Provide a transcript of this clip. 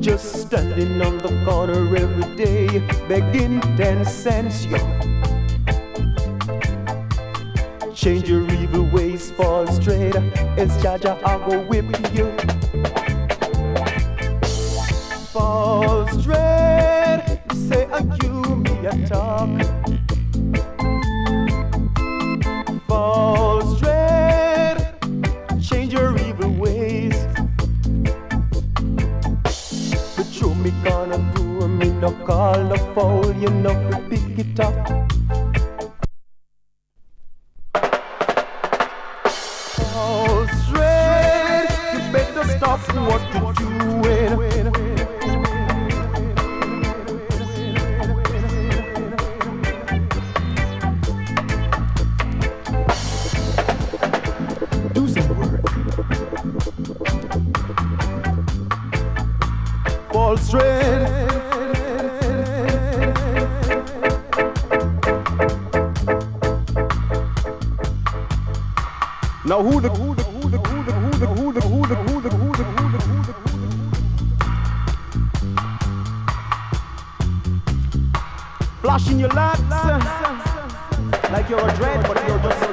Just standing on the corner every day, begging 10 cents, yo. Change your evil ways, fall straight. It's Jaja, I go whip you. Fall straight, say you me a talk. Fall straight, change your evil ways. The true me gonna do me no call no foul, you know to pick it up. Fall straight, you better stop what you're doing. Do some work. Fall straight. Now who the flashing your lights like you're a dread, but you're just